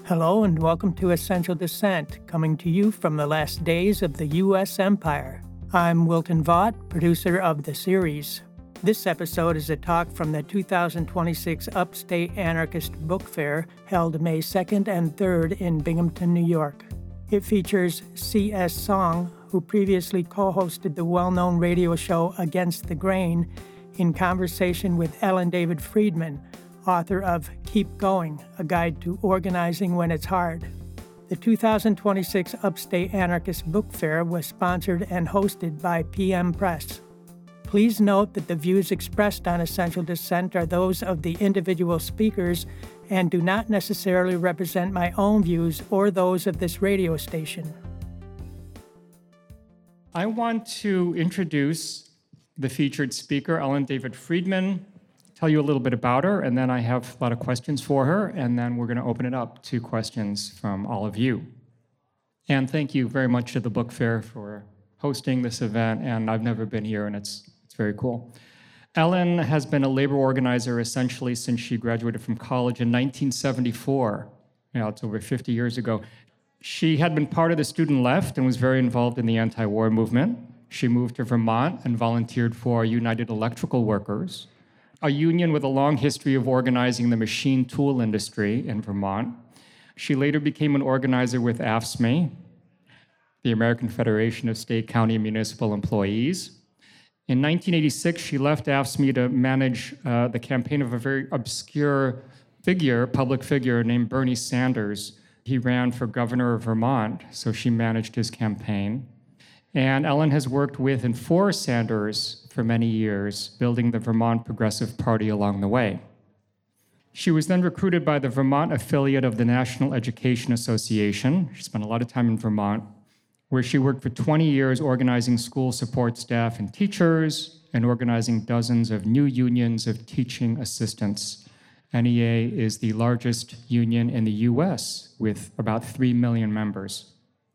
Hello and welcome to Essential Dissent, coming to you from the last days of the U.S. Empire. I'm Wilton Vaught, producer of the series. This episode is a talk from the 2026 Upstate Anarchist Book Fair held May 2nd and 3rd in Binghamton, New York. It features C.S. Song, who previously co-hosted the well-known radio show Against the Grain, in conversation with Ellen David Friedman, author of Keep Going, A Guide to Organizing When It's Hard. The 2026 Upstate Anarchist Book Fair was sponsored and hosted by PM Press. Please note that the views expressed on Essential Dissent are those of the individual speakers and do not necessarily represent my own views or those of this radio station. I want to introduce the featured speaker, Ellen David Friedman, tell you a little bit about her, and then I have a lot of questions for her, and then we're going to open it up to questions from all of you. And thank you very much to the Book Fair for hosting this event, and I've never been here, and it's very cool. Ellen has been a labor organizer essentially since she graduated from college in 1974. It's over 50 years ago. She had been part of the student left and was very involved in the anti-war movement. She moved to Vermont and volunteered for United Electrical Workers, a union with a long history of organizing the machine tool industry in Vermont. She later became an organizer with AFSCME, the American Federation of State, County, and Municipal Employees. In 1986, she left AFSCME to manage the campaign of a very obscure public figure named Bernie Sanders. He ran for governor of Vermont, so she managed his campaign. And Ellen has worked with and for Sanders for many years, building the Vermont Progressive Party along the way. She was then recruited by the Vermont affiliate of the National Education Association. She spent a lot of time in Vermont, where she worked for 20 years organizing school support staff and teachers and organizing dozens of new unions of teaching assistants. NEA is the largest union in the US with about 3 million members.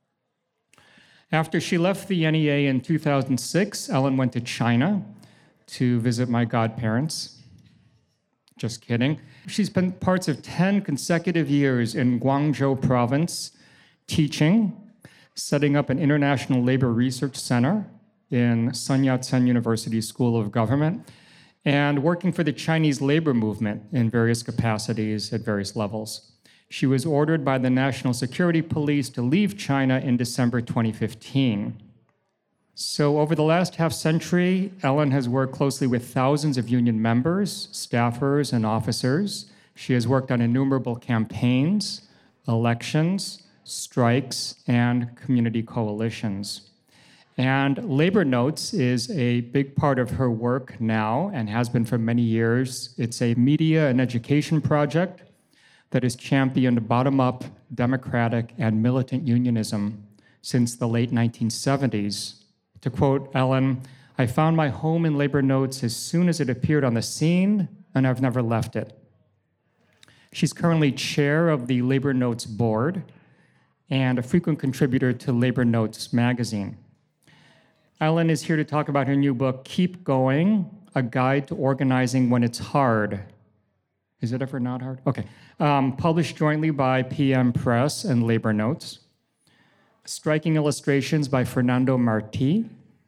After she left the NEA in 2006, Ellen went to China to visit my godparents. Just kidding. She spent parts of 10 consecutive years in Guangzhou province teaching, setting up an international labor research center in Sun Yat-sen University School of Government, and working for the Chinese labor movement in various capacities at various levels. She was ordered by the National Security Police to leave China in December 2015. So over the last half century, Ellen has worked closely with thousands of union members, staffers, and officers. She has worked on innumerable campaigns, elections, strikes, and community coalitions. And Labor Notes is a big part of her work now and has been for many years. It's a media and education project that has championed bottom-up democratic and militant unionism since the late 1970s. To quote Ellen, "I found my home in Labor Notes as soon as it appeared on the scene, and I've never left it." She's currently chair of the Labor Notes board and a frequent contributor to Labor Notes magazine. Ellen is here to talk about her new book, Keep Going, A Guide to Organizing When It's Hard. Is it ever not hard? Okay. Published jointly by PM Press and Labor Notes. Striking illustrations by Fernando Martí.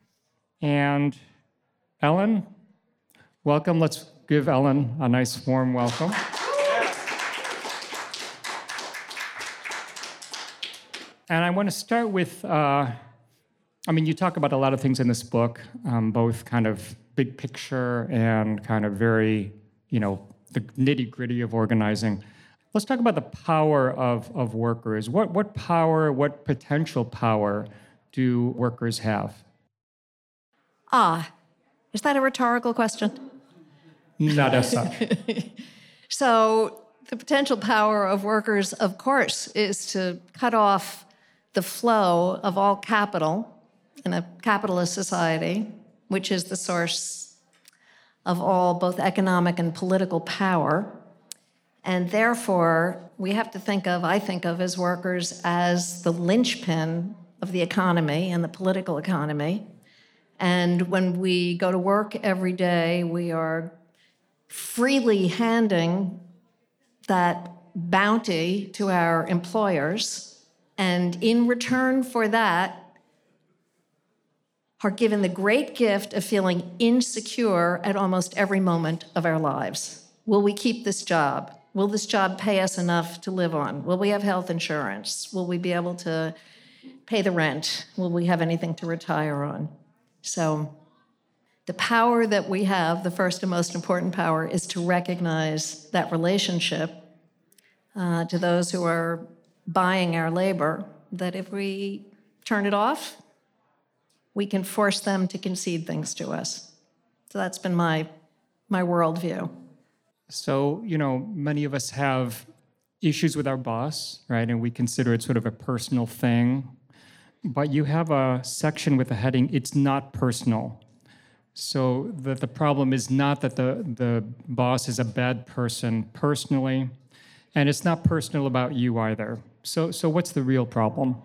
And Ellen, welcome. Let's give Ellen a nice warm welcome. And I want to start with, you talk about a lot of things in this book, both kind of big picture and kind of very, the nitty-gritty of organizing. Let's talk about the power of workers. What power, what potential power do workers have? Is that a rhetorical question? Not as such. So the potential power of workers, of course, is to cut off the flow of all capital in a capitalist society, which is the source of all both economic and political power. And therefore, we have to I think of as workers as the linchpin of the economy and the political economy. And when we go to work every day, we are freely handing that bounty to our employers, and in return for that, are given the great gift of feeling insecure at almost every moment of our lives. Will we keep this job? Will this job pay us enough to live on? Will we have health insurance? Will we be able to pay the rent? Will we have anything to retire on? So the power that we have, the first and most important power, is to recognize that relationship to those who are buying our labor, that if we turn it off, we can force them to concede things to us. So that's been my worldview. So, many of us have issues with our boss, right? And we consider it sort of a personal thing. But you have a section with the heading, "It's not personal." So the problem is not that the boss is a bad person personally, and it's not personal about you either. So what's the real problem?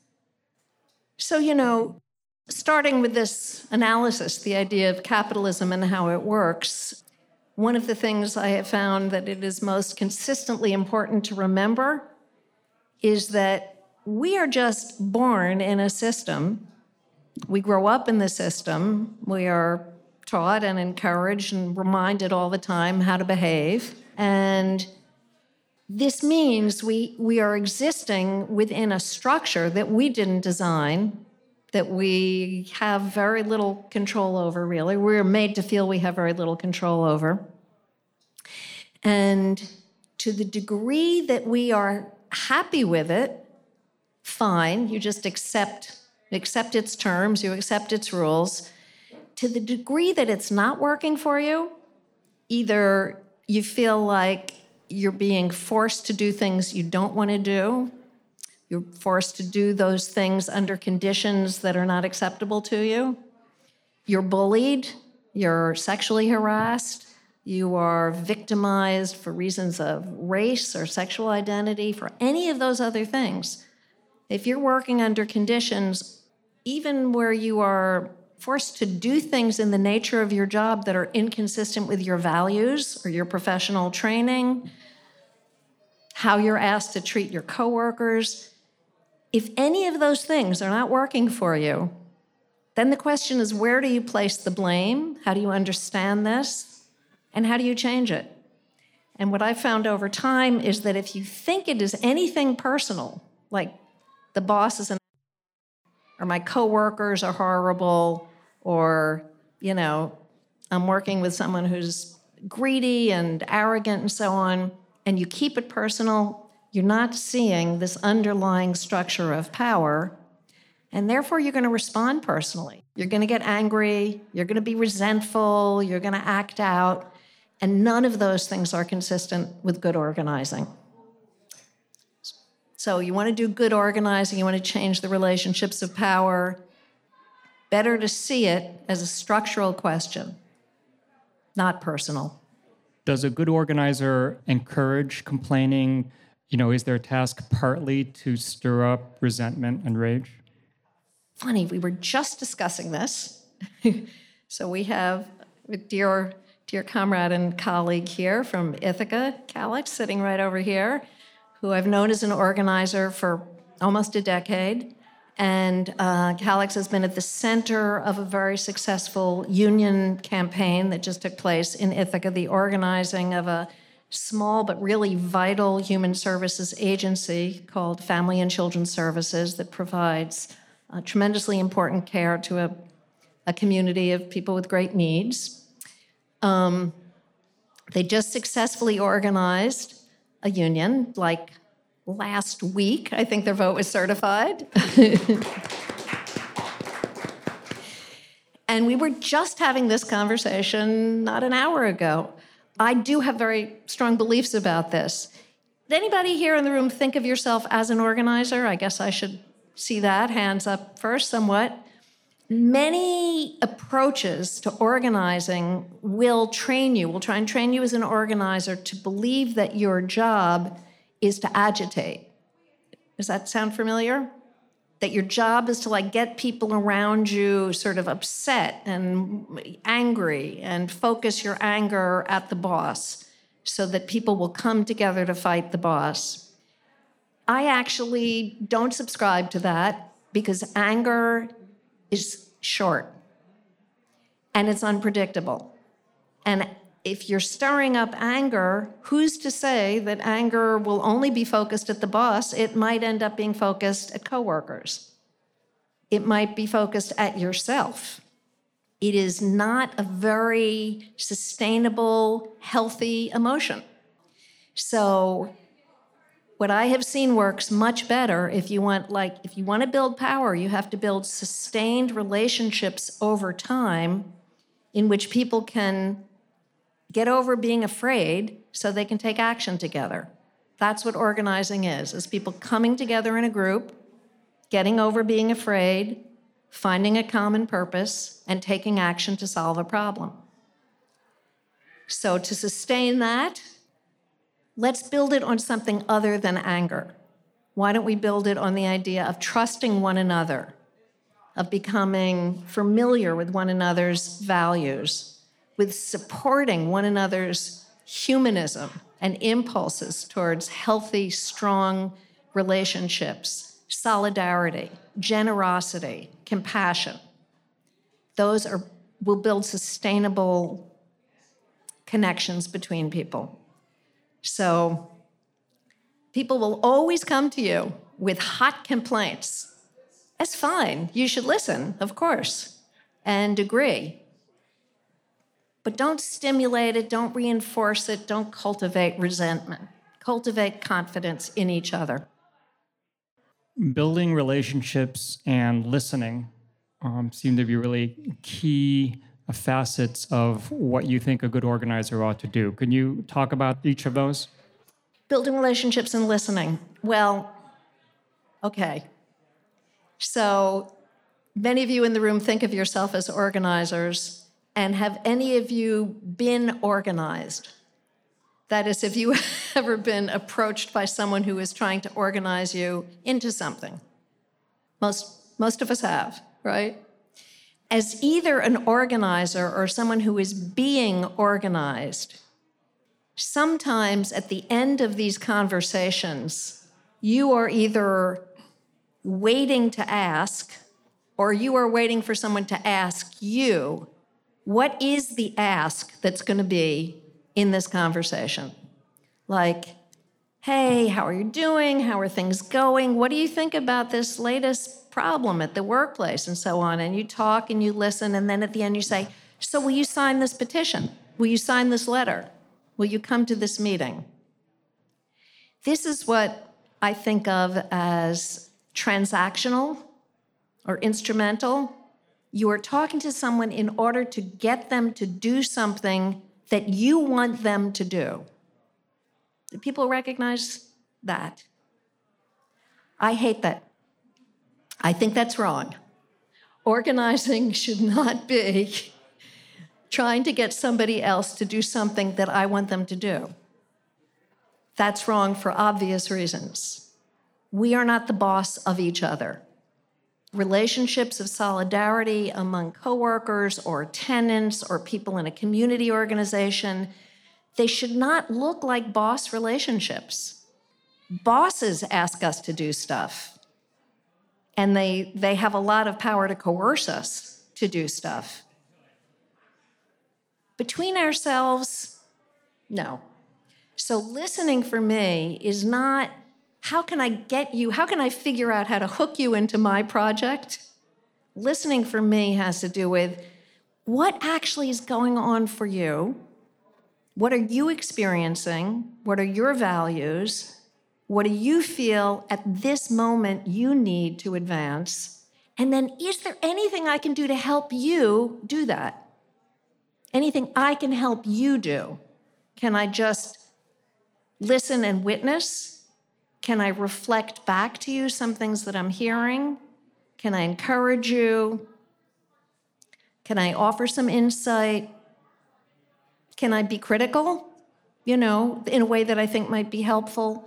So, starting with this analysis, the idea of capitalism and how it works, one of the things I have found that it is most consistently important to remember is that we are just born in a system. We grow up in the system. We are taught and encouraged and reminded all the time how to behave. And this means we are existing within a structure that we didn't design, that we have very little control over, really. We're made to feel we have very little control over. And to the degree that we are happy with it, fine, you just accept its terms, you accept its rules. To the degree that it's not working for you, either you feel like you're being forced to do things you don't want to do, you're forced to do those things under conditions that are not acceptable to you, you're bullied, you're sexually harassed, you are victimized for reasons of race or sexual identity, for any of those other things. If you're working under conditions, even where you are forced to do things in the nature of your job that are inconsistent with your values or your professional training, how you're asked to treat your coworkers, if any of those things are not working for you, then the question is, where do you place the blame? How do you understand this? And how do you change it? And what I've found over time is that if you think it is anything personal, like the boss is or my coworkers are horrible, or, I'm working with someone who's greedy and arrogant and so on, and you keep it personal, you're not seeing this underlying structure of power, and therefore you're going to respond personally. You're going to get angry, you're going to be resentful, you're going to act out, and none of those things are consistent with good organizing. So you want to do good organizing, you want to change the relationships of power, better to see it as a structural question, not personal. Does a good organizer encourage complaining? Is their task partly to stir up resentment and rage? Funny, we were just discussing this. So we have a dear comrade and colleague here from Ithaca, Calix, sitting right over here, who I've known as an organizer for almost a decade. And Calix has been at the center of a very successful union campaign that just took place in Ithaca, the organizing of a small but really vital human services agency called Family and Children's Services that provides tremendously important care to a community of people with great needs. They just successfully organized a union, like last week. I think their vote was certified. And we were just having this conversation not an hour ago. I do have very strong beliefs about this. Did anybody here in the room think of yourself as an organizer? I guess I should see that. Hands up first, somewhat. Many approaches to organizing will try and train you as an organizer to believe that your job is to agitate. Does that sound familiar? That your job is to get people around you sort of upset and angry and focus your anger at the boss. so that people will come together to fight the boss. I actually don't subscribe to that because anger is short and it's unpredictable. And if you're stirring up anger, who's to say that anger will only be focused at the boss? It might end up being focused at coworkers. It might be focused at yourself. It is not a very sustainable, healthy emotion. So what I have seen works much better if you want to build power, you have to build sustained relationships over time in which people can get over being afraid so they can take action together. That's what organizing is people coming together in a group, getting over being afraid, finding a common purpose, and taking action to solve a problem. So to sustain that, let's build it on something other than anger. Why don't we build it on the idea of trusting one another, of becoming familiar with one another's values, with supporting one another's humanism and impulses towards healthy, strong relationships, solidarity, generosity, compassion. Those will build sustainable connections between people. So people will always come to you with hot complaints. That's fine. You should listen, of course, and agree. But don't stimulate it, don't reinforce it, don't cultivate resentment. Cultivate confidence in each other. Building relationships and listening seem to be really key facets of what you think a good organizer ought to do. Can you talk about each of those? Building relationships and listening. Well, okay. So many of you in the room think of yourself as organizers. And have any of you been organized? That is, have you ever been approached by someone who is trying to organize you into something? Most of us have, right? As either an organizer or someone who is being organized, sometimes at the end of these conversations, you are either waiting to ask or you are waiting for someone to ask you, what is the ask that's going to be in this conversation? Like, hey, how are you doing? How are things going? What do you think about this latest problem at the workplace and so on? And you talk and you listen, and then at the end you say, so will you sign this petition? Will you sign this letter? Will you come to this meeting? This is what I think of as transactional or instrumental. You are talking to someone in order to get them to do something that you want them to do. Do people recognize that? I hate that. I think that's wrong. Organizing should not be trying to get somebody else to do something that I want them to do. That's wrong for obvious reasons. We are not the boss of each other. Relationships of solidarity among coworkers or tenants or people in a community organization, they should not look like boss relationships. Bosses ask us to do stuff, and they have a lot of power to coerce us to do stuff. Between ourselves, no. So listening for me is not, how can I figure out how to hook you into my project? Listening for me has to do with what actually is going on for you? What are you experiencing? What are your values? What do you feel at this moment you need to advance? And then is there anything I can do to help you do that? Anything I can help you do? Can I just listen and witness? Can I reflect back to you some things that I'm hearing? Can I encourage you? Can I offer some insight? Can I be critical, in a way that I think might be helpful?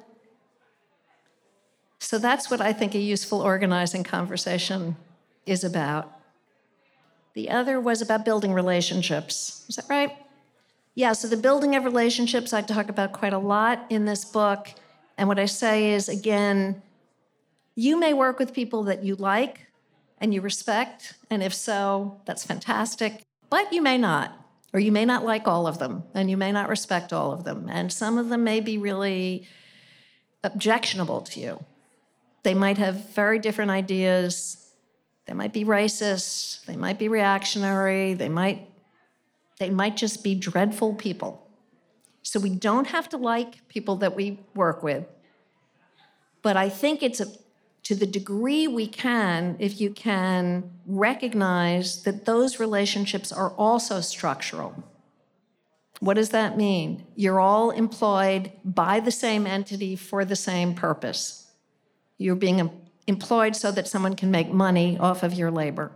So that's what I think a useful organizing conversation is about. The other was about building relationships. Is that right? Yeah, so the building of relationships I talk about quite a lot in this book. And what I say is, again, you may work with people that you like and you respect, and if so, that's fantastic, but you may not, or you may not like all of them, and you may not respect all of them, and some of them may be really objectionable to you. They might have very different ideas. They might be racist. They might be reactionary. They might just be dreadful people. So we don't have to like people that we work with. But I think it's to the degree we can, if you can recognize that those relationships are also structural. What does that mean? You're all employed by the same entity for the same purpose. You're being employed so that someone can make money off of your labor.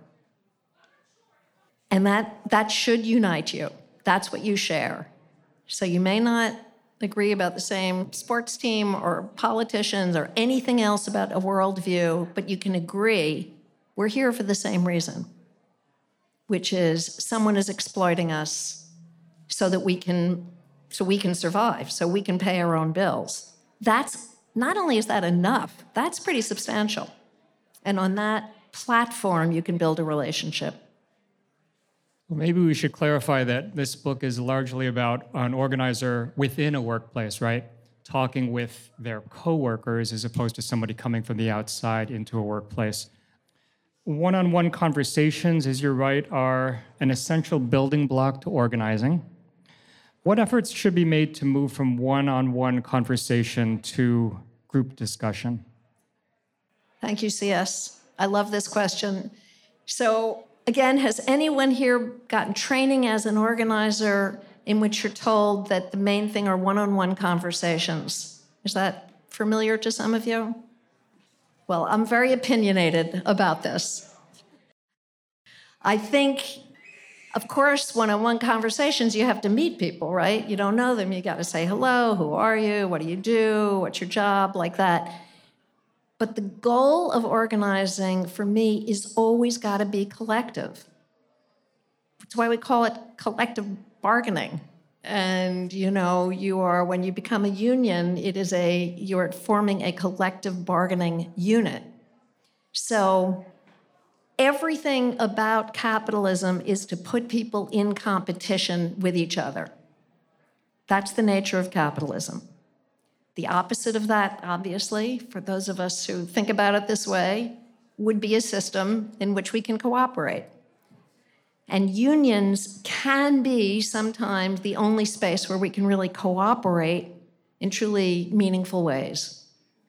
And that should unite you. That's what you share. So you may not agree about the same sports team or politicians or anything else about a worldview, but you can agree we're here for the same reason, which is someone is exploiting us so we can survive, so we can pay our own bills. That's not only is that enough, that's pretty substantial. And on that platform, you can build a relationship. Well, maybe we should clarify that this book is largely about an organizer within a workplace, right? Talking with their coworkers as opposed to somebody coming from the outside into a workplace. One-on-one conversations, as you're right, are an essential building block to organizing. What efforts should be made to move from one-on-one conversation to group discussion? Thank you, CS. I love this question. So, again, has anyone here gotten training as an organizer in which you're told that the main thing are one-on-one conversations? Is that familiar to some of you? Well, I'm very opinionated about this. I think, of course, one-on-one conversations, you have to meet people, right? You don't know them. You got to say hello, who are you, what do you do, what's your job, like that. But the goal of organizing, for me, is always got to be collective. That's why we call it collective bargaining. And, when you become a union, you're forming a collective bargaining unit. So everything about capitalism is to put people in competition with each other. That's the nature of capitalism. The opposite of that, obviously, for those of us who think about it this way, would be a system in which we can cooperate. And unions can be sometimes the only space where we can really cooperate in truly meaningful ways.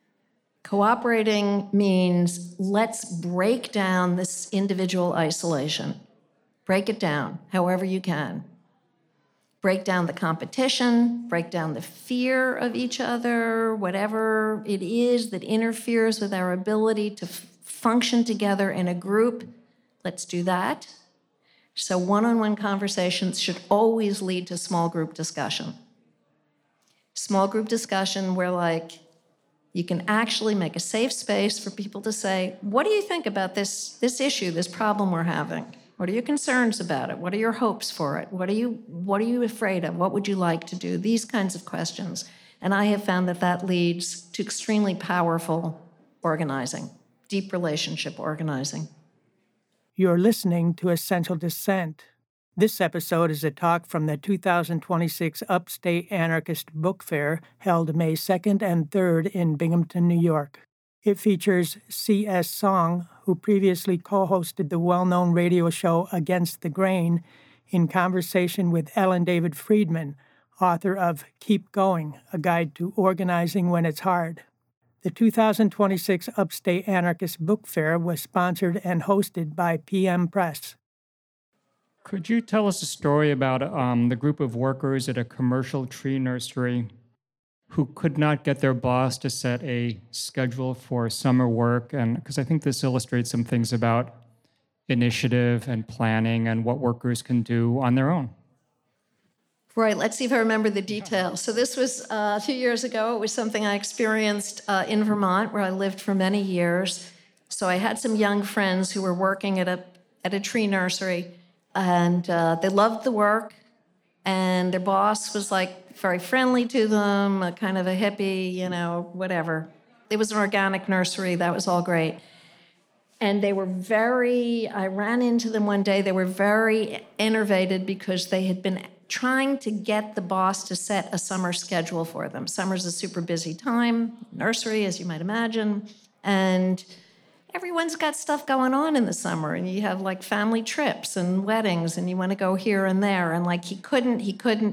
Cooperating means let's break down this individual isolation. Break it down however you can. Break down the competition, break down the fear of each other, whatever it is that interferes with our ability to function together in a group. Let's do that. So one-on-one conversations should always lead to small group discussion. Small group discussion where, you can actually make a safe space for people to say, what do you think about this issue, this problem we're having? What are your concerns about it? What are your hopes for it? What are you afraid of? What would you like to do? These kinds of questions. And I have found that leads to extremely powerful organizing, deep relationship organizing. You're listening to Essential Dissent. This episode is a talk from the 2026 Upstate Anarchist Book Fair held May 2nd and 3rd in Binghamton, New York. It features C.S. Song, who previously co-hosted the well-known radio show Against the Grain, in conversation with Ellen David Friedman, author of Keep Going, A Guide to Organizing When It's Hard. The 2026 Upstate Anarchist Book Fair was sponsored and hosted by PM Press. Could you tell us a story about the group of workers at a commercial tree nursery who could not get their boss to set a schedule for summer work? And because I think this illustrates some things about initiative and planning and what workers can do on their own. Right, let's see if I remember the details. So this was 2 years ago. It was something I experienced in Vermont, where I lived for many years. So I had some young friends who were working at a tree nursery, and they loved the work. And their boss was like very friendly to them, a kind of a hippie, whatever. It was an organic nursery. That was all great. And they were I ran into them one day. They were very enervated because they had been trying to get the boss to set a summer schedule for them. Summer's a super busy time, nursery, as you might imagine. And everyone's got stuff going on in the summer, and you have like family trips and weddings, and you want to go here and there. And like he couldn't.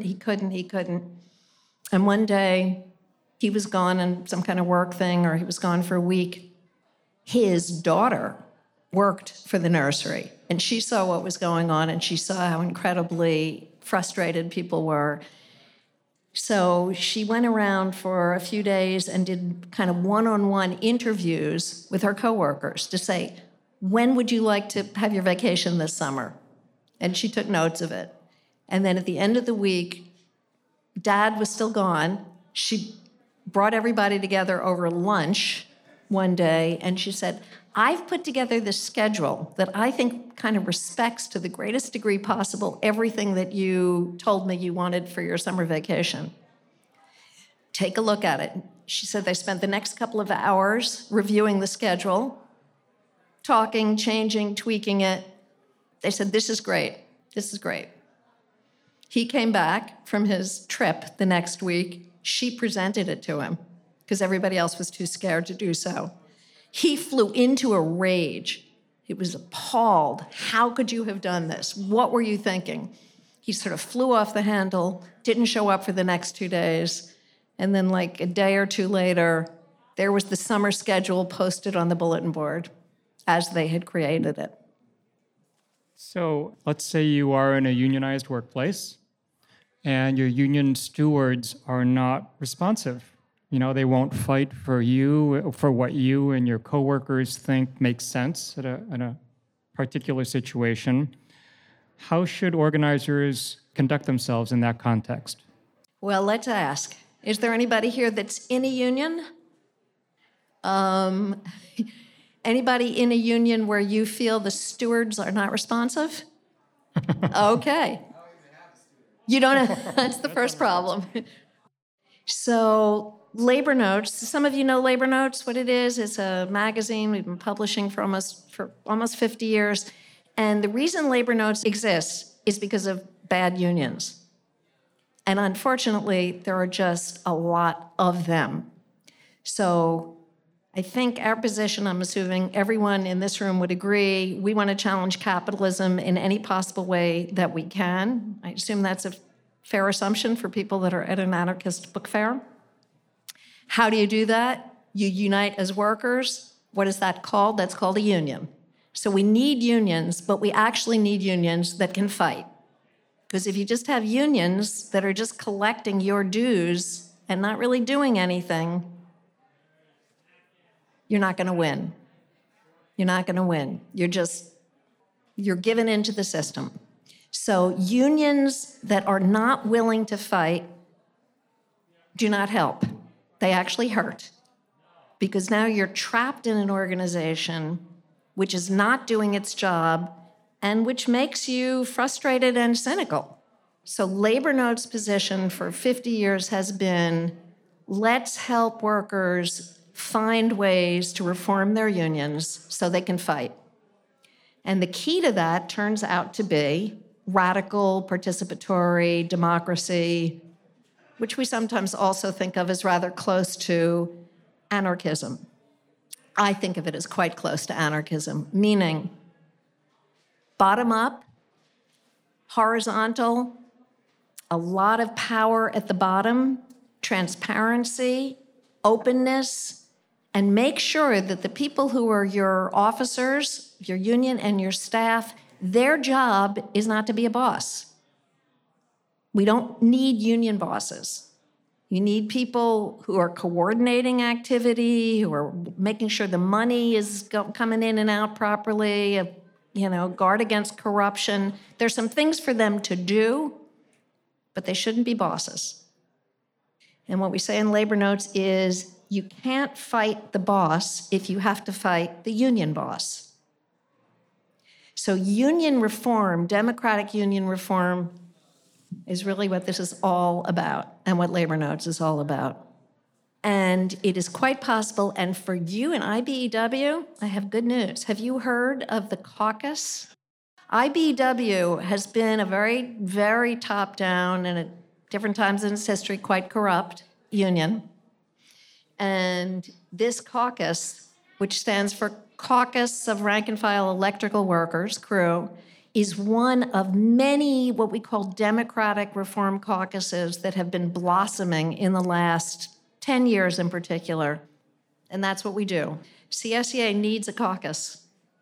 And one day he was gone on some kind of work thing, or he was gone for a week. His daughter worked for the nursery, and she saw what was going on, and she saw how incredibly frustrated people were. So she went around for a few days and did kind of one-on-one interviews with her coworkers to say, when would you like to have your vacation this summer? And she took notes of it. And then at the end of the week, Dad was still gone. She brought everybody together over lunch one day, and she said, I've put together this schedule that I think kind of respects to the greatest degree possible everything that you told me you wanted for your summer vacation. Take a look at it. She said they spent the next couple of hours reviewing the schedule, talking, changing, tweaking it. They said, this is great. This is great. He came back from his trip the next week. She presented it to him because everybody else was too scared to do so. He flew into a rage. He was appalled. How could you have done this? What were you thinking? He sort of flew off the handle, didn't show up for the next 2 days. And then like a day or two later, there was the summer schedule posted on the bulletin board as they had created it. So let's say you are in a unionized workplace and your union stewards are not responsive. They won't fight for you, for what you and your coworkers think makes sense in a particular situation. How should organizers conduct themselves in that context? Well, let's ask. Is there anybody here that's in a union? Anybody in a union where you feel the stewards are not responsive? Okay. You don't have, that's the first problem. So Labor Notes, some of you know Labor Notes, what it is. It's a magazine we've been publishing for almost 50 years. And the reason Labor Notes exists is because of bad unions. And unfortunately, there are just a lot of them. So I think our position, I'm assuming everyone in this room would agree, we want to challenge capitalism in any possible way that we can. I assume that's a fair assumption for people that are at an anarchist book fair. How do you do that? You unite as workers. What is that called? That's called a union. So we need unions, but we actually need unions that can fight. Because if you just have unions that are just collecting your dues and not really doing anything, you're not going to win. You're not going to win. You're given into the system. So unions that are not willing to fight do not help. They actually hurt. Because now you're trapped in an organization which is not doing its job and which makes you frustrated and cynical. So Labor Notes' position for 50 years has been, let's help workers find ways to reform their unions so they can fight. And the key to that turns out to be radical participatory democracy, which we sometimes also think of as rather close to anarchism. I think of it as quite close to anarchism, meaning bottom up, horizontal, a lot of power at the bottom, transparency, openness, and make sure that the people who are your officers, your union, and your staff, their job is not to be a boss. We don't need union bosses. You need people who are coordinating activity, who are making sure the money is coming in and out properly, guard against corruption. There's some things for them to do, but they shouldn't be bosses. And what we say in Labor Notes is you can't fight the boss if you have to fight the union boss. So union reform, democratic union reform, is really what this is all about and what Labor Notes is all about. And it is quite possible, and for you in IBEW, I have good news. Have you heard of the caucus? IBEW has been a very, very top-down and at different times in its history quite corrupt union. And this caucus, which stands for Caucus of Rank and File Electrical Workers, CREW, is one of many what we call democratic reform caucuses that have been blossoming in the last 10 years in particular. And that's what we do. CSEA needs a caucus.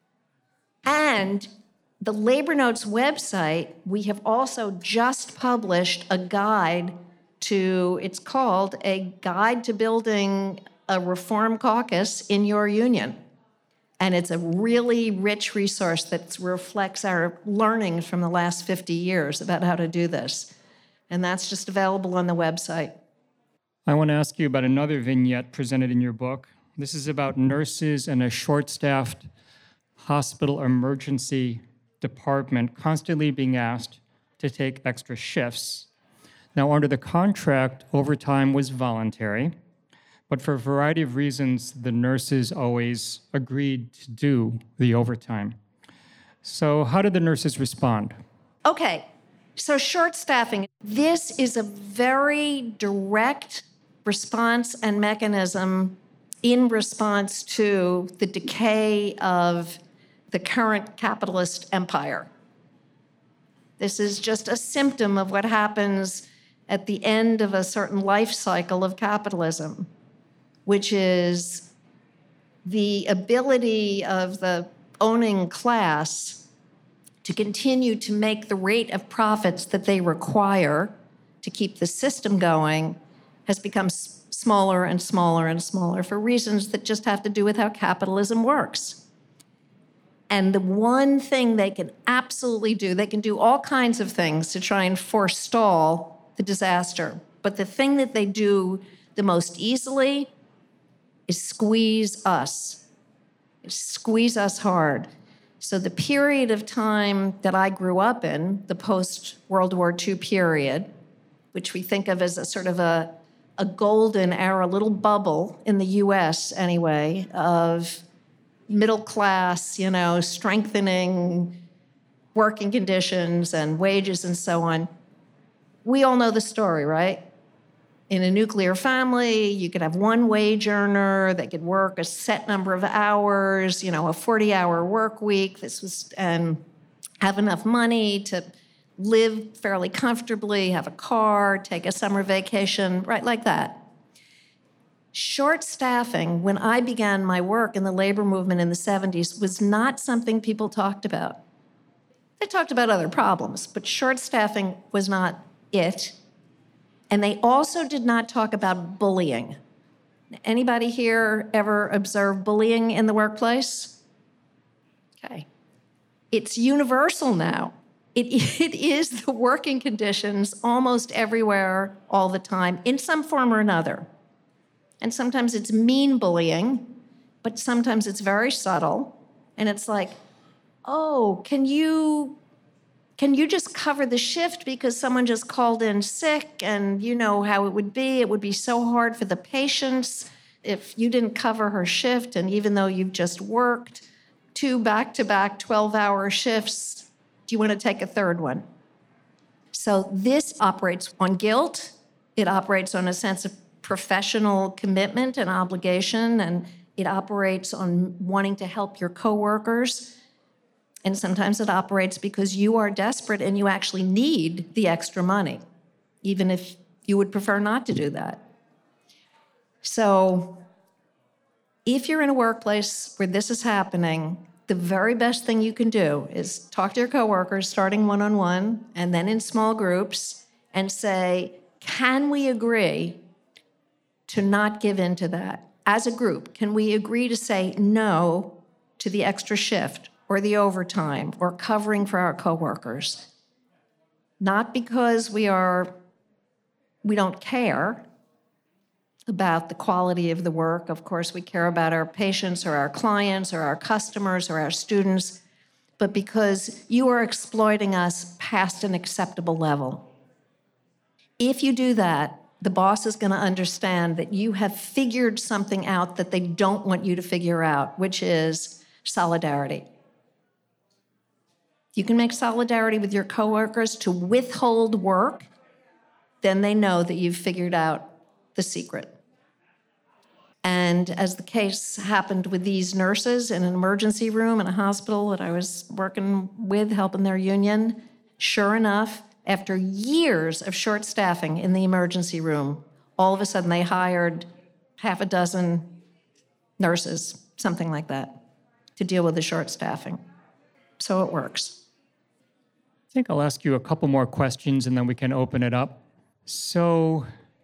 And the Labor Notes website, we have also just published a guide to, it's called A Guide to Building a Reform Caucus in Your Union. And it's a really rich resource that reflects our learnings from the last 50 years about how to do this. And that's just available on the website. I want to ask you about another vignette presented in your book. This is about nurses in a short-staffed hospital emergency department constantly being asked to take extra shifts. Now, under the contract, overtime was voluntary, but for a variety of reasons, the nurses always agreed to do the overtime. So how did the nurses respond? Okay, so short staffing. This is a very direct response and mechanism in response to the decay of the current capitalist empire. This is just a symptom of what happens at the end of a certain life cycle of capitalism, which is the ability of the owning class to continue to make the rate of profits that they require to keep the system going has become smaller and smaller and smaller for reasons that just have to do with how capitalism works. And the one thing they can absolutely do, they can do all kinds of things to try and forestall the disaster. But the thing that they do the most easily is squeeze us hard. So the period of time that I grew up in, the post-World War II period, which we think of as a sort of a golden era, little bubble in the US anyway, of middle class, strengthening working conditions and wages and so on. We all know the story, right? In a nuclear family, you could have one wage earner that could work a set number of hours, a 40-hour work week. And have enough money to live fairly comfortably, have a car, take a summer vacation, right like that. Short staffing, when I began my work in the labor movement in the 70s, was not something people talked about. They talked about other problems, but short staffing was not it. And they also did not talk about bullying. Anybody here ever observe bullying in the workplace? Okay. It's universal now. It is the working conditions almost everywhere, all the time, in some form or another. And sometimes it's mean bullying, but sometimes it's very subtle. And it's like, oh, can you just cover the shift because someone just called in sick, and you know how it would be. It would be so hard for the patients if you didn't cover her shift, and even though you've just worked 2 back-to-back 12-hour shifts, do you want to take a third one? So this operates on guilt. It operates on a sense of professional commitment and obligation, and it operates on wanting to help your coworkers. And sometimes it operates because you are desperate and you actually need the extra money, even if you would prefer not to do that. So if you're in a workplace where this is happening, the very best thing you can do is talk to your coworkers, starting one-on-one and then in small groups, and say, can we agree to not give in to that? As a group, can we agree to say no to the extra shift or the overtime or covering for our coworkers? Not because we don't care about the quality of the work. Of course, we care about our patients or our clients or our customers or our students, but because you are exploiting us past an acceptable level. If you do that, the boss is going to understand that you have figured something out that they don't want you to figure out, which is solidarity. You can make solidarity with your coworkers to withhold work, then they know that you've figured out the secret. And as the case happened with these nurses in an emergency room in a hospital that I was working with, helping their union, sure enough, after years of short staffing in the emergency room, all of a sudden they hired half a dozen nurses, something like that, to deal with the short staffing. So it works. I think I'll ask you a couple more questions and then we can open it up. So,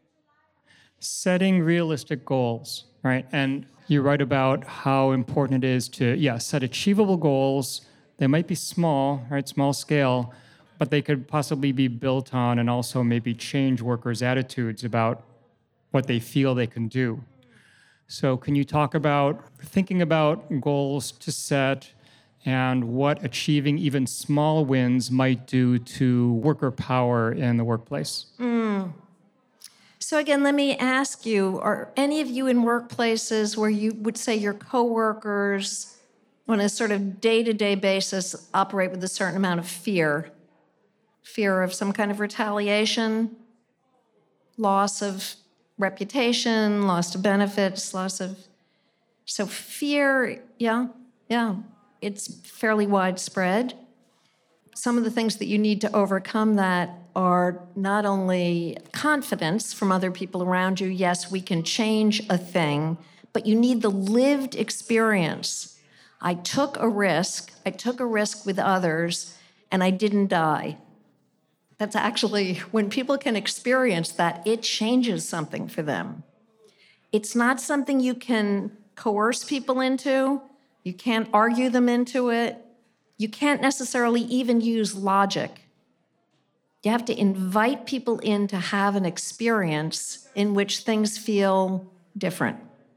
setting realistic goals, right? And you write about how important it is to, set achievable goals. They might be small, right? Small scale, but they could possibly be built on and also maybe change workers' attitudes about what they feel they can do. So can you talk about thinking about goals to set and what achieving even small wins might do to worker power in the workplace? So again, let me ask you, are any of you in workplaces where you would say your coworkers on a sort of day-to-day basis operate with a certain amount of fear? Fear of some kind of retaliation, loss of reputation, loss of benefits, So fear, yeah, it's fairly widespread. Some of the things that you need to overcome that are not only confidence from other people around you, yes, we can change a thing, but you need the lived experience. I took a risk with others, and I didn't die. That's actually, when people can experience that, it changes something for them. It's not something you can coerce people into. You can't argue them into it. You can't necessarily even use logic. You have to invite people in to have an experience in which things feel different.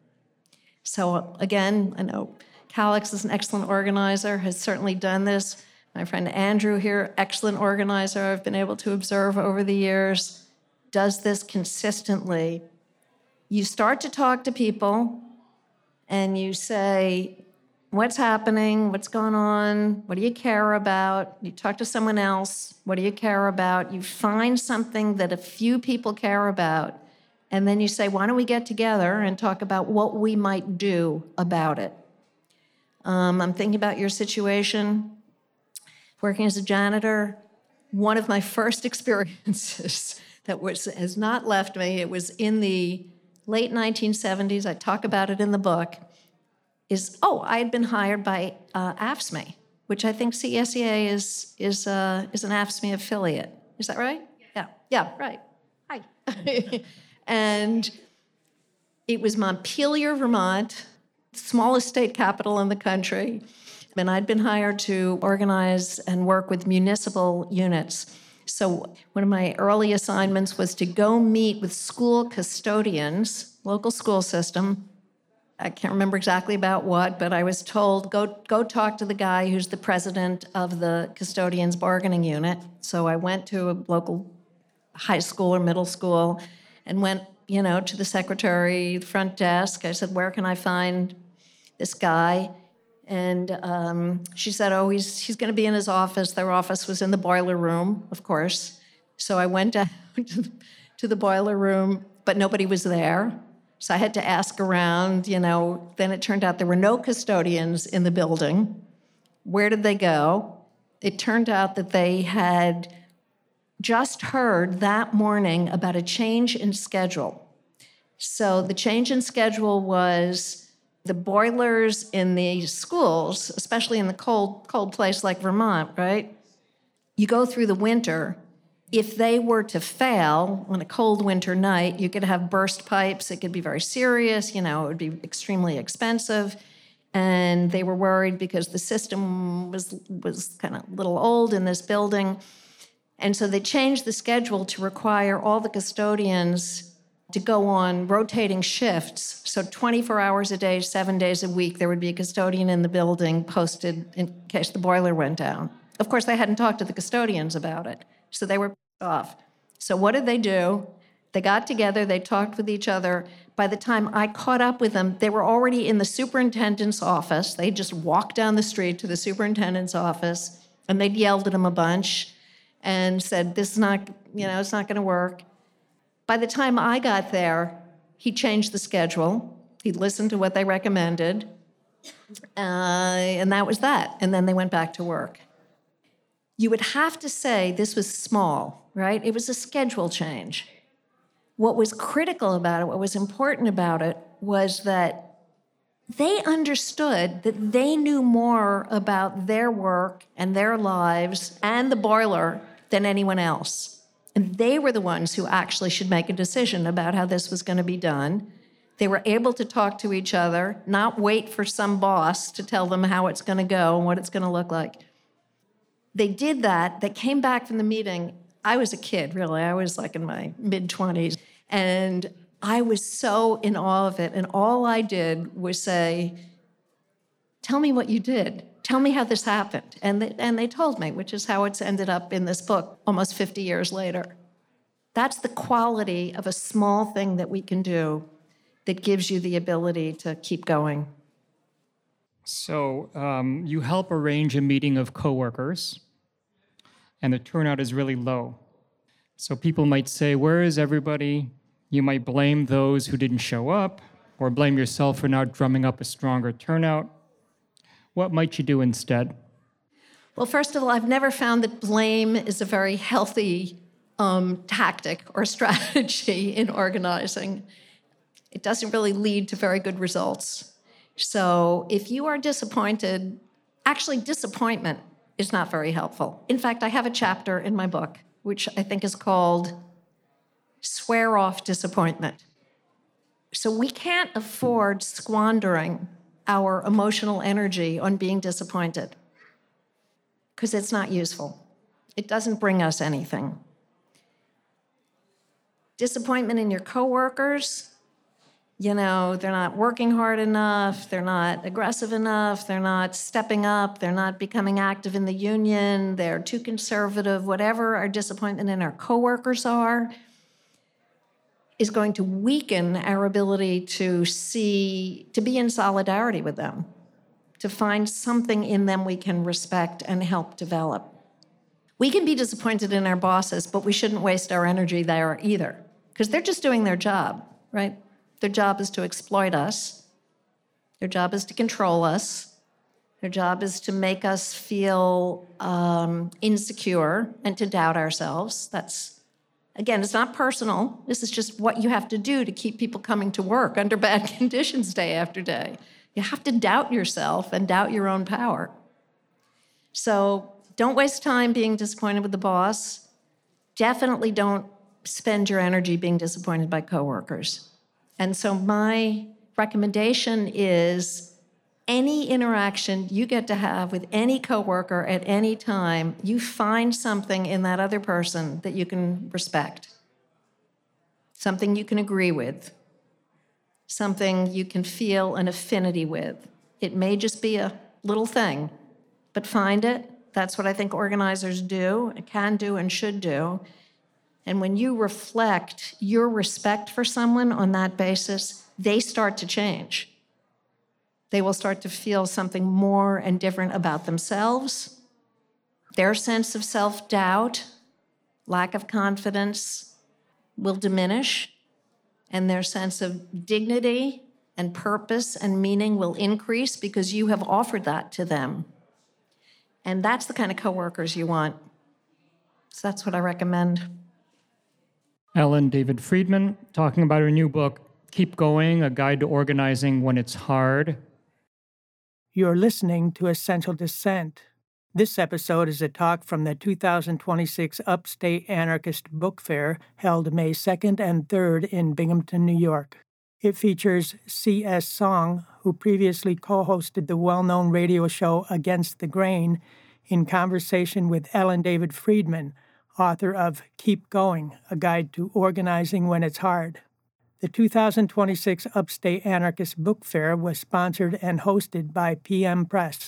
So again, I know Calix is an excellent organizer, has certainly done this. My friend Andrew here, excellent organizer, I've been able to observe over the years, does this consistently. You start to talk to people and you say, what's happening? What's going on? What do you care about? You talk to someone else. What do you care about? You find something that a few people care about, and then you say, why don't we get together and talk about what we might do about it? I'm thinking about your situation. Working as a janitor, one of my first experiences that has not left me, it was in the late 1970s, I talk about it in the book, I had been hired by AFSCME, which I think CSEA is an AFSCME affiliate. Is that right? Yeah, right. Hi. And it was Montpelier, Vermont, smallest state capital in the country. And I'd been hired to organize and work with municipal units. So one of my early assignments was to go meet with school custodians, local school system. I can't remember exactly about what, but I was told, go talk to the guy who's the president of the custodians bargaining unit. So I went to a local high school or middle school and went, to the secretary, the front desk. I said, where can I find this guy? And she said, he's going to be in his office. Their office was in the boiler room, of course. So I went down to the boiler room, but nobody was there. So I had to ask around, Then it turned out there were no custodians in the building. Where did they go? It turned out that they had just heard that morning about a change in schedule. So the change in schedule was the boilers in the schools, especially in the cold place like Vermont, right? You go through the winter. If they were to fail on a cold winter night, you could have burst pipes. It could be very serious. It would be extremely expensive. And they were worried because the system was kind of a little old in this building. And so they changed the schedule to require all the custodians to go on rotating shifts. So 24 hours a day, 7 days a week, there would be a custodian in the building posted in case the boiler went down. Of course, they hadn't talked to the custodians about it, so they were pissed off. So what did they do? They got together, they talked with each other. By the time I caught up with them, they were already in the superintendent's office. They just walked down the street to the superintendent's office, and they'd yelled at him a bunch and said, this is not, it's not going to work. By the time I got there, he changed the schedule. He listened to what they recommended, and that was that. And then they went back to work. You would have to say this was small, right? It was a schedule change. What was critical about it, what was important about it, was that they understood that they knew more about their work and their lives and the boiler than anyone else. And they were the ones who actually should make a decision about how this was going to be done. They were able to talk to each other, not wait for some boss to tell them how it's going to go and what it's going to look like. They did that. They came back from the meeting. I was a kid, really. I was like in my mid-20s. And I was so in awe of it. And all I did was say, tell me what you did. Tell me how this happened. And they told me, which is how it's ended up in this book almost 50 years later. That's the quality of a small thing that we can do that gives you the ability to keep going. So you help arrange a meeting of coworkers, and the turnout is really low. So people might say, where is everybody? You might blame those who didn't show up, or blame yourself for not drumming up a stronger turnout. What might you do instead? Well, first of all, I've never found that blame is a very healthy tactic or strategy in organizing. It doesn't really lead to very good results. So if you are disappointed, actually disappointment is not very helpful. In fact, I have a chapter in my book, which I think is called Swear Off Disappointment. So we can't afford squandering our emotional energy on being disappointed because it's not useful. It doesn't bring us anything. Disappointment in your coworkers, they're not working hard enough, they're not aggressive enough, they're not stepping up, they're not becoming active in the union, they're too conservative, whatever our disappointment in our coworkers is going to weaken our ability to be in solidarity with them, to find something in them we can respect and help develop. We can be disappointed in our bosses, but we shouldn't waste our energy there either, because they're just doing their job, right? Their job is to exploit us. Their job is to control us. Their job is to make us feel insecure and to doubt ourselves. Again, it's not personal. This is just what you have to do to keep people coming to work under bad conditions day after day. You have to doubt yourself and doubt your own power. So don't waste time being disappointed with the boss. Definitely don't spend your energy being disappointed by coworkers. And so my recommendation is any interaction you get to have with any coworker at any time, you find something in that other person that you can respect, something you can agree with, something you can feel an affinity with. It may just be a little thing, but find it. That's what I think organizers do, can do, and should do. And when you reflect your respect for someone on that basis, they start to change. They will start to feel something more and different about themselves. Their sense of self-doubt, lack of confidence will diminish, and their sense of dignity and purpose and meaning will increase because you have offered that to them. And that's the kind of coworkers you want. So that's what I recommend. Ellen David Friedman, talking about her new book, Keep Going, A Guide to Organizing When It's Hard. You're listening to Essential Dissent. This episode is a talk from the 2026 Upstate Anarchist Book Fair held May 2nd and 3rd in Binghamton, New York. It features C.S. Song, who previously co-hosted the well-known radio show Against the Grain, in conversation with Ellen David Friedman, author of Keep Going, A Guide to Organizing When It's Hard. The 2026 Upstate Anarchist Book Fair was sponsored and hosted by PM Press.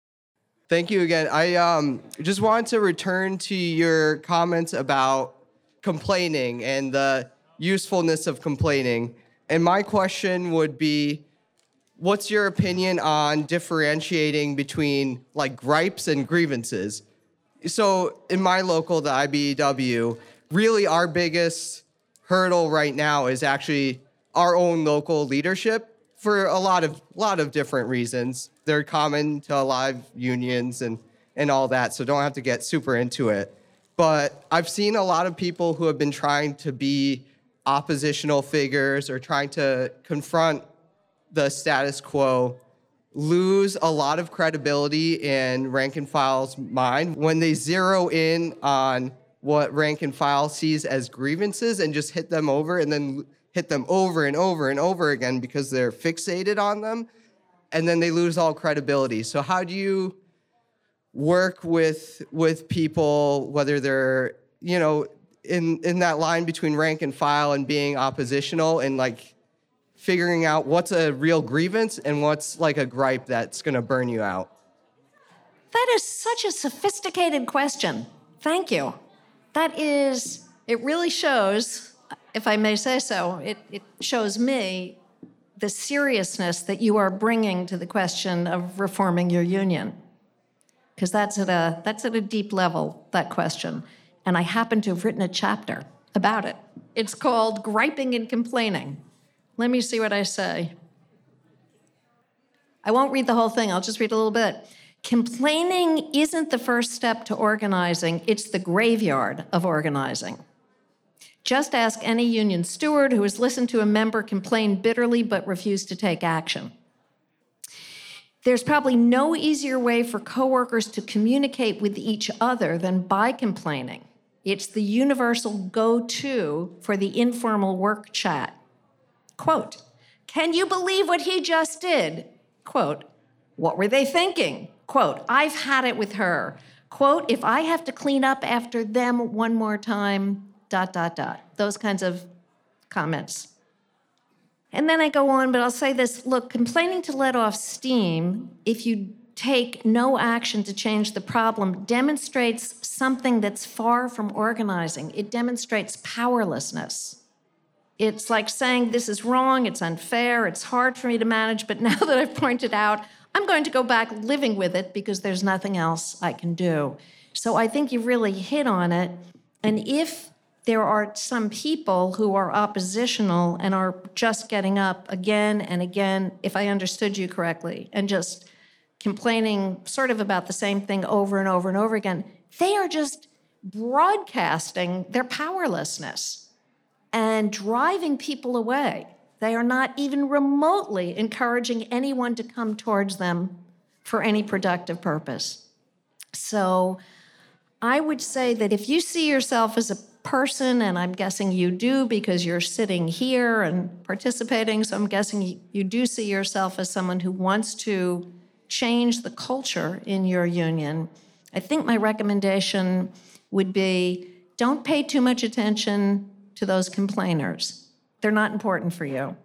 Thank you again. I just wanted to return to your comments about complaining and the usefulness of complaining. And my question would be, what's your opinion on differentiating between like gripes and grievances? So in my local, the IBEW, really our biggest hurdle right now is actually our own local leadership for a lot of different reasons. They're common to a lot of unions and all that, so don't have to get super into it. But I've seen a lot of people who have been trying to be oppositional figures or trying to confront the status quo lose a lot of credibility in rank and file's mind when they zero in on what rank and file sees as grievances and just hit them over and then hit them over and over and over again because they're fixated on them, and then they lose all credibility. So how do you work with people, whether they're, in that line between rank and file and being oppositional, and like figuring out what's a real grievance and what's like a gripe that's going to burn you out? That is such a sophisticated question. Thank you. It really shows, if I may say so, it shows me the seriousness that you are bringing to the question of reforming your union. Because that's at a deep level, that question. And I happen to have written a chapter about it. It's called Griping and Complaining. Let me see what I say. I won't read the whole thing, I'll just read a little bit. Complaining isn't the first step to organizing, it's the graveyard of organizing. Just ask any union steward who has listened to a member complain bitterly but refused to take action. There's probably no easier way for coworkers to communicate with each other than by complaining. It's the universal go-to for the informal work chat. Quote, "Can you believe what he just did?" Quote, "What were they thinking?" Quote, "I've had it with her." Quote, "If I have to clean up after them one more time, ... Those kinds of comments. And then I go on, but I'll say this. Look, complaining to let off steam, if you take no action to change the problem, demonstrates something that's far from organizing. It demonstrates powerlessness. It's like saying, this is wrong, it's unfair, it's hard for me to manage, but now that I've pointed out, I'm going to go back living with it because there's nothing else I can do. So I think you really hit on it. And if there are some people who are oppositional and are just getting up again and again, if I understood you correctly, and just complaining sort of about the same thing over and over and over again, they are just broadcasting their powerlessness and driving people away. They are not even remotely encouraging anyone to come towards them for any productive purpose. So I would say that if you see yourself as a person, and I'm guessing you do because you're sitting here and participating, so I'm guessing you do see yourself as someone who wants to change the culture in your union, I think my recommendation would be don't pay too much attention to those complainers. They're not important for you.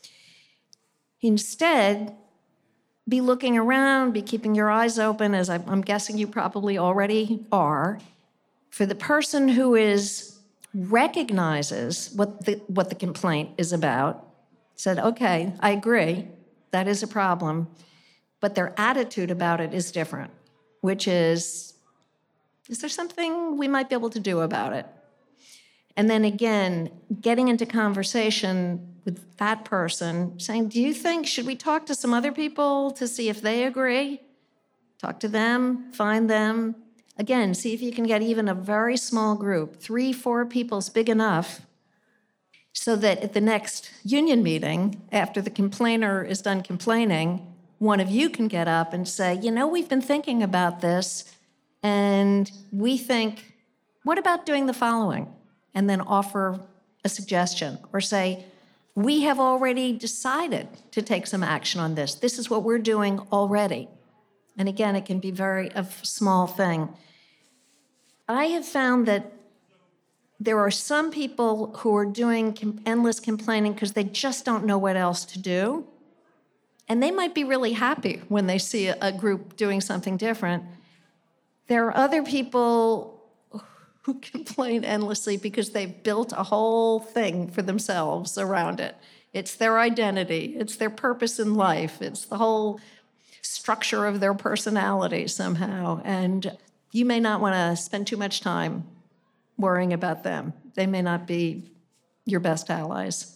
Instead, be looking around, be keeping your eyes open, as I'm guessing you probably already are, for the person who recognizes what the complaint is about, said, okay, I agree, that is a problem, but their attitude about it is different, which is there something we might be able to do about it? And then again, getting into conversation with that person, saying, do you think, should we talk to some other people to see if they agree? Talk to them, find them. Again, see if you can get even a very small group, 3-4 people's big enough, so that at the next union meeting, after the complainer is done complaining, one of you can get up and say, we've been thinking about this, and we think, what about doing the following? And then offer a suggestion, or say, we have already decided to take some action on this. This is what we're doing already. And again, it can be a small thing. I have found that there are some people who are doing endless complaining because they just don't know what else to do. And they might be really happy when they see a group doing something different. There are other people who complain endlessly because they've built a whole thing for themselves around it. It's their identity, it's their purpose in life, it's the whole structure of their personality somehow. And you may not want to spend too much time worrying about them. They may not be your best allies.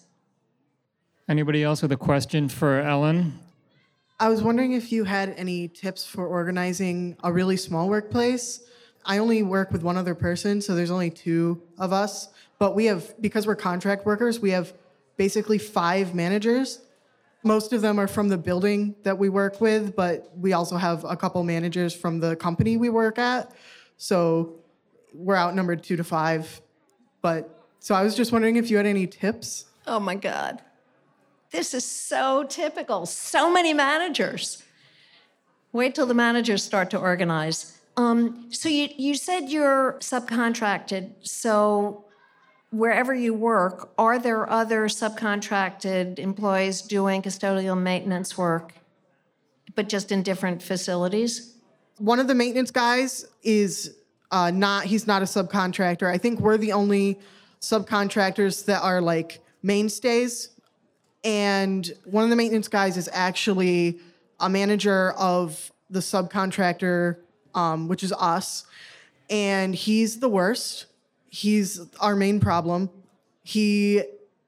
Anybody else with a question for Ellen? I was wondering if you had any tips for organizing a really small workplace. I only work with one other person, so there's only 2 of us. But we have, because we're contract workers, we have basically 5 managers. Most of them are from the building that we work with, but we also have a couple managers from the company we work at. So we're outnumbered 2 to 5. So I was just wondering if you had any tips. Oh my God. This is so typical. So many managers. Wait till the managers start to organize. So you said you're subcontracted. So wherever you work, are there other subcontracted employees doing custodial maintenance work, but just in different facilities? One of the maintenance guys is he's not a subcontractor. I think we're the only subcontractors that are like mainstays. And one of the maintenance guys is actually a manager of the subcontractor, which is us. And he's the worst. He's our main problem. He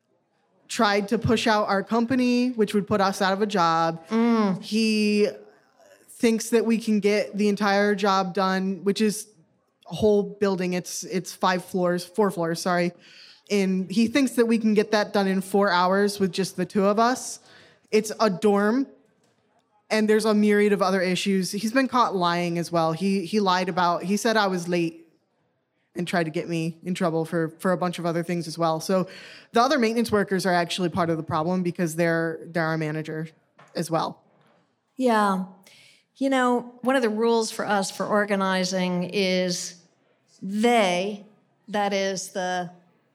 tried to push out our company, which would put us out of a job. He thinks that we can get the entire job done, which is a whole building. It's 4 floors, sorry. And he thinks that we can get that done in 4 hours with just the 2 of us. It's a dorm, and there's a myriad of other issues. He's been caught lying as well. He said I was late and tried to get me in trouble for a bunch of other things as well. So the other maintenance workers are actually part of the problem because they're our manager as well. Yeah. You know, one of the rules for us for organizing is that is the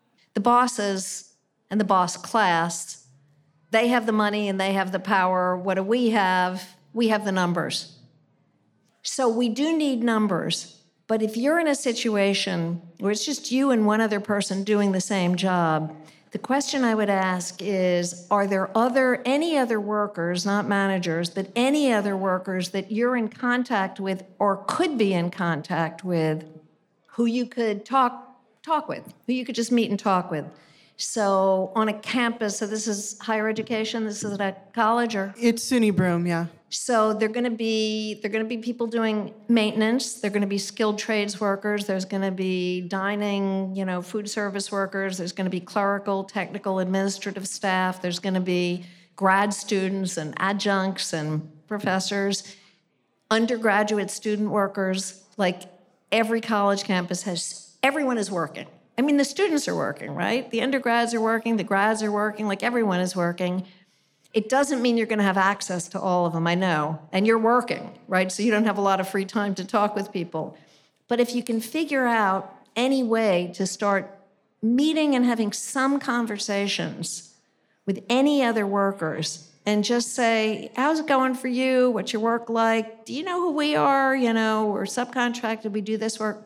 bosses and the boss class, they have the money and they have the power. What do we have? We have the numbers. So we do need numbers. But if you're in a situation where it's just you and one other person doing the same job, the question I would ask is, are there any other workers, not managers, but any other workers that you're in contact with or could be in contact with who you could talk with, who you could just meet and talk with? So on a campus, so this is higher education, this is at college, or? It's SUNY Broome, yeah. So they're going to be people doing maintenance. They're going to be skilled trades workers. There's going to be dining, food service workers. There's going to be clerical, technical, administrative staff. There's going to be grad students and adjuncts and professors, undergraduate student workers. Like every college campus everyone is working. I mean, the students are working, right? The undergrads are working, the grads are working, like everyone is working. It doesn't mean you're going to have access to all of them, I know. And you're working, right? So you don't have a lot of free time to talk with people. But if you can figure out any way to start meeting and having some conversations with any other workers and just say, how's it going for you? What's your work like? Do you know who we are? We're subcontracted, we do this work.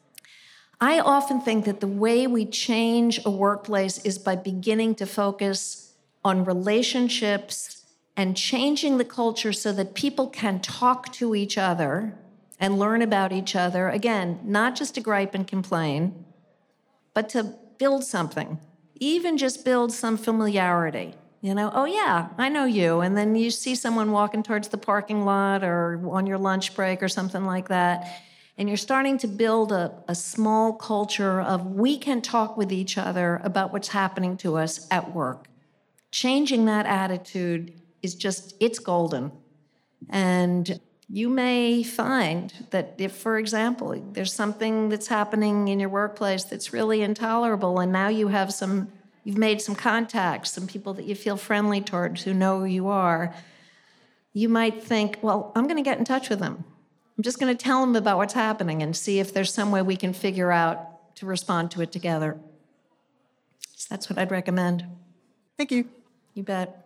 I often think that the way we change a workplace is by beginning to focus on relationships and changing the culture so that people can talk to each other and learn about each other. Again, not just to gripe and complain, but to build something, even just build some familiarity. Oh yeah, I know you. And then you see someone walking towards the parking lot or on your lunch break or something like that. And you're starting to build a small culture of we can talk with each other about what's happening to us at work. Changing that attitude is it's golden. And you may find that if, for example, there's something that's happening in your workplace that's really intolerable, and now you've made some contacts, some people that you feel friendly towards who know who you are, you might think, well, I'm going to get in touch with them. I'm just going to tell them about what's happening and see if there's some way we can figure out to respond to it together. So that's what I'd recommend. Thank you. You bet.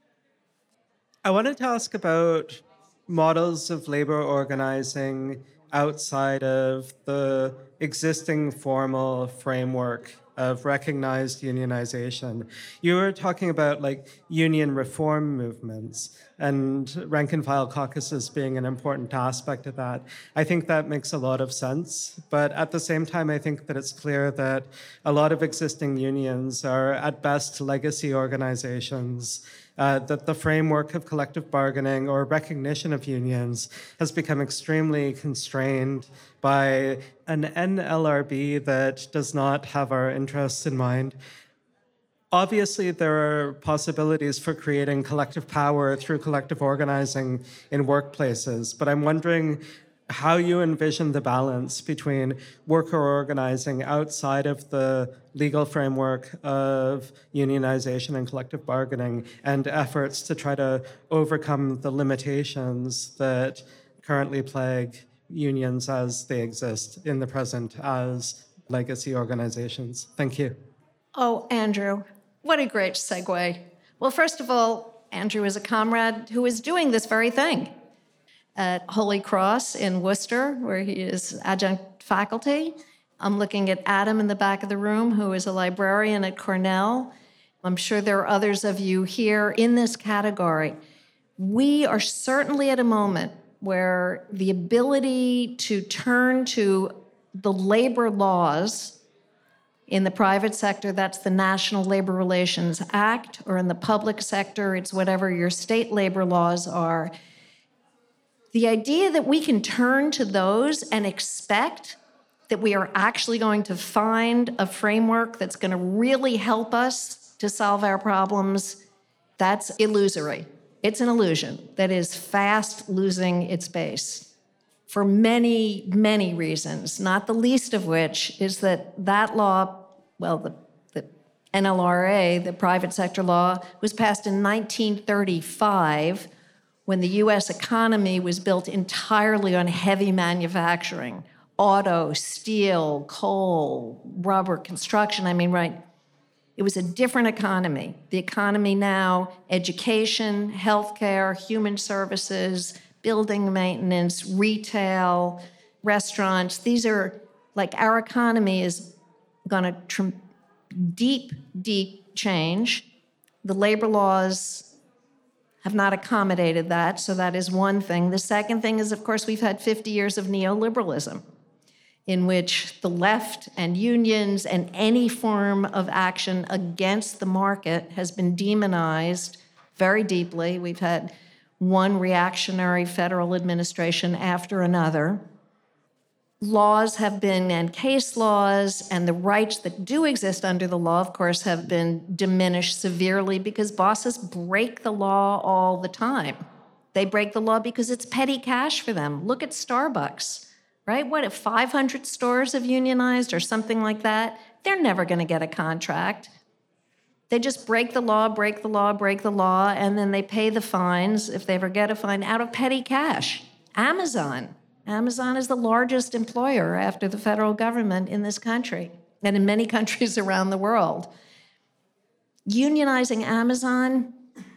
I wanted to ask about models of labor organizing outside of the existing formal framework of recognized unionization. You were talking about union reform movements and rank and file caucuses being an important aspect of that. I think that makes a lot of sense, but at the same time, I think that it's clear that a lot of existing unions are at best legacy organizations, that the framework of collective bargaining or recognition of unions has become extremely constrained by an NLRB that does not have our interests in mind. Obviously, there are possibilities for creating collective power through collective organizing in workplaces, but I'm wondering how you envision the balance between worker organizing outside of the legal framework of unionization and collective bargaining and efforts to try to overcome the limitations that currently plague unions as they exist in the present as legacy organizations. Thank you. Oh, Andrew, what a great segue. Well, first of all, Andrew is a comrade who is doing this very thing at Holy Cross in Worcester, where he is adjunct faculty. I'm looking at Adam in the back of the room, who is a librarian at Cornell. I'm sure there are others of you here in this category. We are certainly at a moment where the ability to turn to the labor laws in the private sector, that's the National Labor Relations Act, or in the public sector, it's whatever your state labor laws are. The idea that we can turn to those and expect that we are actually going to find a framework that's going to really help us to solve our problems, that's illusory. It's an illusion that is fast losing its base for many, many reasons, not the least of which is that law, well, the NLRA, the private sector law, was passed in 1935 when the U.S. economy was built entirely on heavy manufacturing, auto, steel, coal, rubber, construction. I mean, right? It was a different economy. The economy now, education, healthcare, human services, building maintenance, retail, restaurants, these are our economy is going to deep, deep change. The labor laws have not accommodated that, so that is one thing. The second thing is, of course, we've had 50 years of neoliberalism in which the left and unions and any form of action against the market has been demonized very deeply. We've had one reactionary federal administration after another. Laws have been, and case laws, and the rights that do exist under the law, of course, have been diminished severely because bosses break the law all the time. They break the law because it's petty cash for them. Look at Starbucks, right? What, if 500 stores have unionized or something like that? They're never going to get a contract. They just break the law, and then they pay the fines, if they ever get a fine, out of petty cash. Amazon is the largest employer after the federal government in this country and in many countries around the world. Unionizing Amazon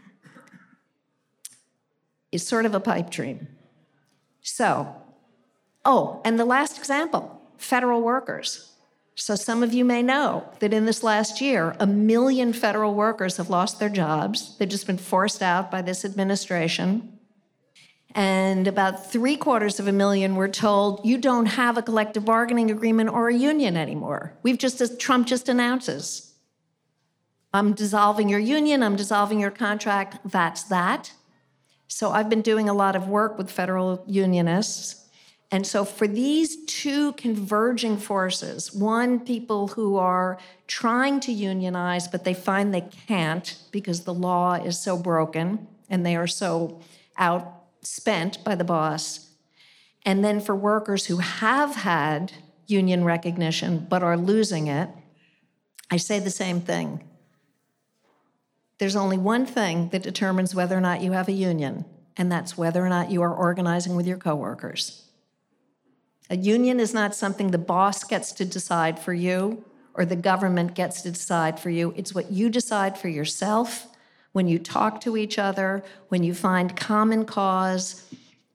is sort of a pipe dream. So, and the last example, federal workers. So some of you may know that in this last year, 1 million federal workers have lost their jobs. They've just been forced out by this administration. And about 750,000 were told, you don't have a collective bargaining agreement or a union anymore. Trump just announces, I'm dissolving your union, I'm dissolving your contract, that's that. So I've been doing a lot of work with federal unionists. And so for these two converging forces, one, people who are trying to unionize, but they find they can't because the law is so broken and they are so outspent by the boss. And then for workers who have had union recognition but are losing it, I say the same thing. There's only one thing that determines whether or not you have a union, and that's whether or not you are organizing with your coworkers. A union is not something the boss gets to decide for you or the government gets to decide for you. It's what you decide for yourself when you talk to each other, when you find common cause,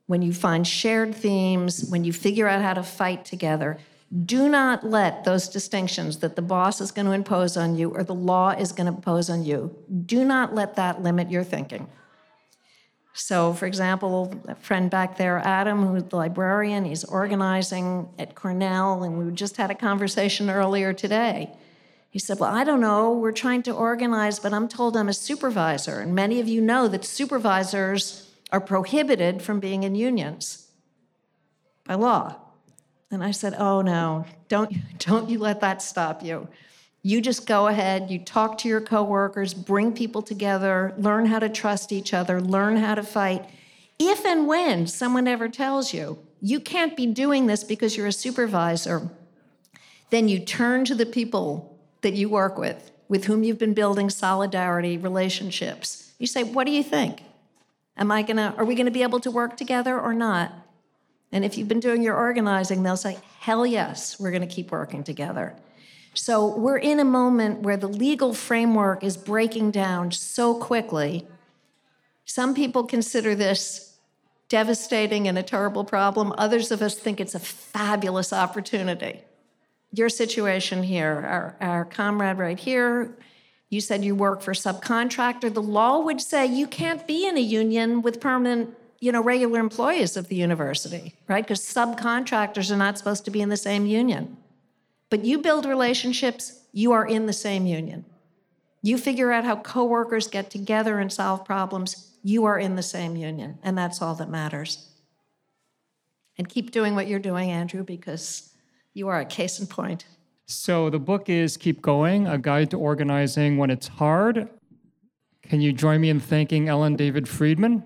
when you find shared themes, when you figure out how to fight together, do not let those distinctions that the boss is going to impose on you or the law is going to impose on you, do not let that limit your thinking. So, for example, a friend back there, Adam, who's the librarian, he's organizing at Cornell, and we just had a conversation earlier today. He said, well, I don't know, we're trying to organize, but I'm told I'm a supervisor. And many of you know that supervisors are prohibited from being in unions by law. And I said, oh no, don't you let that stop you. You just go ahead, you talk to your coworkers, bring people together, learn how to trust each other, learn how to fight. If and when someone ever tells you, you can't be doing this because you're a supervisor, then you turn to the people that you work with whom you've been building solidarity relationships. You say, what do you think? Are we gonna be able to work together or not? And if you've been doing your organizing, they'll say, hell yes, we're gonna keep working together. So we're in a moment where the legal framework is breaking down so quickly. Some people consider this devastating and a terrible problem. Others of us think it's a fabulous opportunity. Your situation here, our comrade right here, you said you work for a subcontractor. The law would say you can't be in a union with permanent, regular employees of the university, right? Because subcontractors are not supposed to be in the same union. But you build relationships, you are in the same union. You figure out how coworkers get together and solve problems, you are in the same union, and that's all that matters. And keep doing what you're doing, Andrew, because you are a case in point. So the book is Keep Going, A Guide to Organizing When It's Hard. Can you join me in thanking Ellen David Friedman?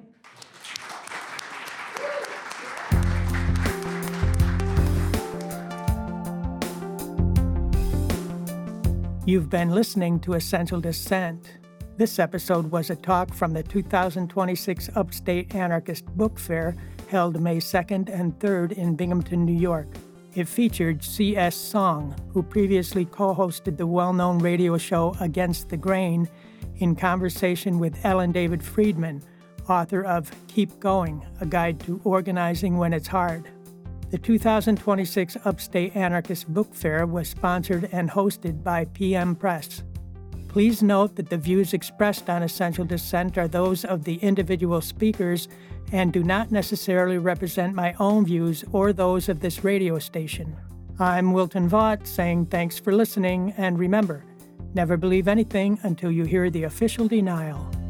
You've been listening to Essential Dissent. This episode was a talk from the 2026 Upstate Anarchist Book Fair held May 2nd and 3rd in Binghamton, New York. It featured C.S. Song, who previously co-hosted the well-known radio show Against the Grain, in conversation with Ellen David Friedman, author of Keep Going, A Guide to Organizing When It's Hard. The 2026 Upstate Anarchist Book Fair was sponsored and hosted by PM Press. Please note that the views expressed on Essential Dissent are those of the individual speakers and do not necessarily represent my own views or those of this radio station. I'm Wilton Vaught saying thanks for listening, and remember, never believe anything until you hear the official denial.